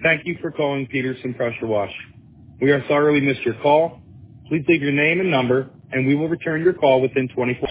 Thank you for calling Peterson Pressure Wash. We are sorry we missed your call. Please leave your name and number, and we will return your call within 24